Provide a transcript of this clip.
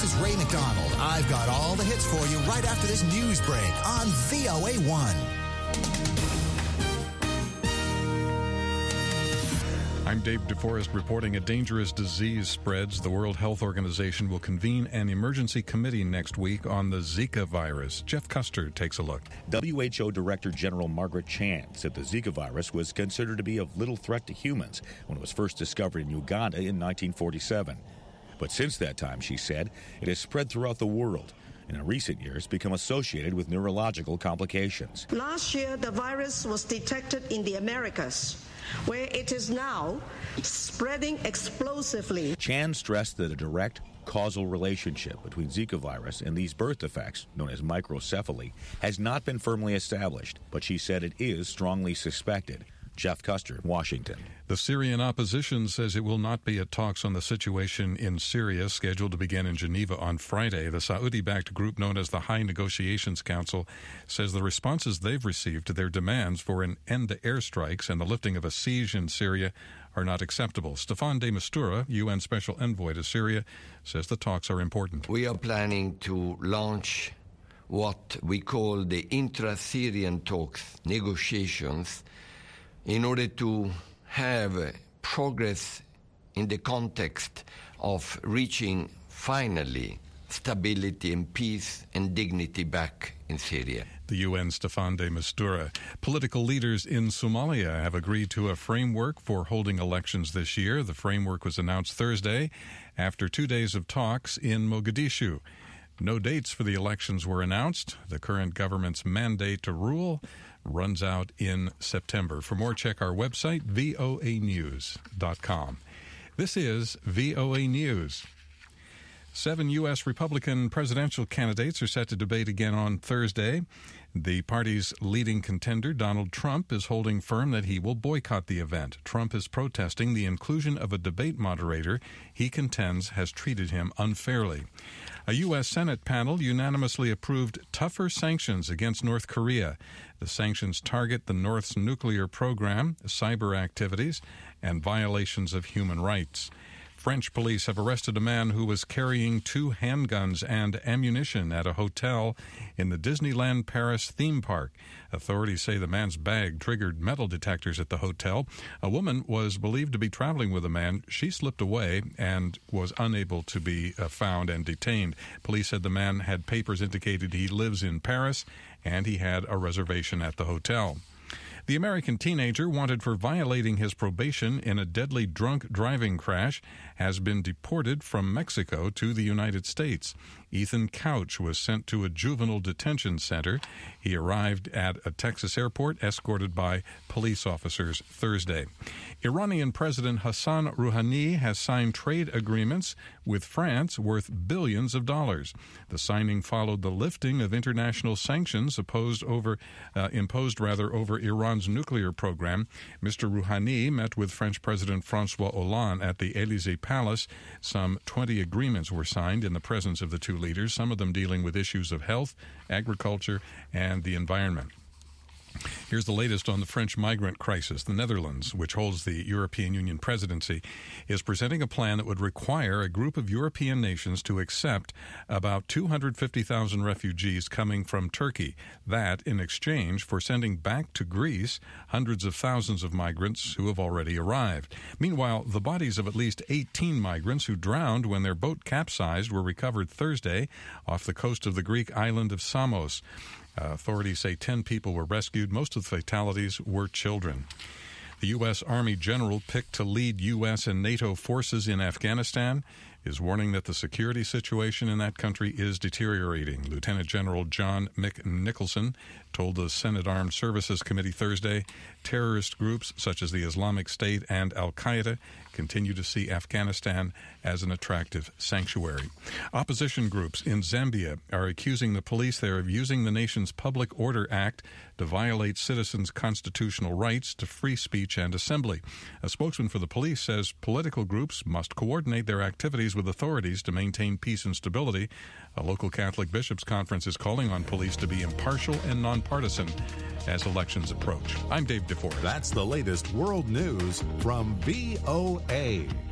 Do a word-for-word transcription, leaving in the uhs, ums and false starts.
is Ray McDonald. I've got all the hits for you right after this news break on V O A one. I'm Dave DeForest reporting a dangerous disease spreads. The World Health Organization will convene an emergency committee next week on the Zika virus. Jeff Custer takes a look. W H O Director General Margaret Chan said the Zika virus was considered to be of little threat to humans when it was first discovered in Uganda in nineteen forty-seven. But since that time, she said, it has spread throughout the world and in recent years become associated with neurological complications. Last year, the virus was detected in the Americas, where it is now spreading explosively. Chan stressed that a direct causal relationship between Zika virus and these birth defects, known as microcephaly, has not been firmly established, but she said it is strongly suspected. Jeff Custer, Washington. The Syrian opposition says it will not be at talks on the situation in Syria, scheduled to begin in Geneva on Friday. The Saudi-backed group known as the High Negotiations Council says the responses they've received to their demands for an end to airstrikes and the lifting of a siege in Syria are not acceptable. Staffan de Mistura, U N Special Envoy to Syria, says the talks are important. We are planning to launch what we call the intra-Syrian talks, negotiations, in order to have progress in the context of reaching, finally, stability and peace and dignity back in Syria. The U N Staffan de Mistura. Political leaders in Somalia have agreed to a framework for holding elections this year. The framework was announced Thursday after two days of talks in Mogadishu. No dates for the elections were announced. The current government's mandate to rule runs out in September. For more, check our website, V O A news dot com. This is V O A News. Seven U S Republican presidential candidates are set to debate again on Thursday. The party's leading contender, Donald Trump, is holding firm that he will boycott the event. Trump is protesting the inclusion of a debate moderator he contends has treated him unfairly. A U S Senate panel unanimously approved tougher sanctions against North Korea. The sanctions target the North's nuclear program, cyber activities, and violations of human rights. French police have arrested a man who was carrying two handguns and ammunition at a hotel in the Disneyland Paris theme park. Authorities say the man's bag triggered metal detectors at the hotel. A woman was believed to be traveling with the man. She slipped away and was unable to be uh, found and detained. Police said the man had papers indicated he lives in Paris and he had a reservation at the hotel. The American teenager wanted for violating his probation in a deadly drunk driving crash has been deported from Mexico to the United States. Ethan Couch was sent to a juvenile detention center. He arrived at a Texas airport escorted by police officers Thursday. Iranian President Hassan Rouhani has signed trade agreements with France worth billions of dollars. The signing followed the lifting of international sanctions opposed over, uh, imposed rather over Iran's nuclear program. Mister Rouhani met with French President Francois Hollande at the Élysée Palace. Some twenty agreements were signed in the presence of the two leaders, some of them dealing with issues of health, agriculture, and the environment. Here's the latest on the French migrant crisis. The Netherlands, which holds the European Union presidency, is presenting a plan that would require a group of European nations to accept about two hundred fifty thousand refugees coming from Turkey. That in exchange for sending back to Greece hundreds of thousands of migrants who have already arrived. Meanwhile, the bodies of at least eighteen migrants who drowned when their boat capsized were recovered Thursday off the coast of the Greek island of Samos. Uh, authorities say ten people were rescued. Most of the fatalities were children. The U S. Army general picked to lead U S and NATO forces in Afghanistan is warning that the security situation in that country is deteriorating. Lieutenant General John McNicholson told the Senate Armed Services Committee Thursday terrorist groups such as the Islamic State and Al-Qaeda continue to see Afghanistan as an attractive sanctuary. Opposition groups in Zambia are accusing the police there of using the nation's Public Order Act to violate citizens' constitutional rights to free speech and assembly. A spokesman for the police says political groups must coordinate their activities with authorities to maintain peace and stability. A local Catholic bishops' conference is calling on police to be impartial and nonpartisan as elections approach. I'm Dave DeForest. That's the latest world news from V O A.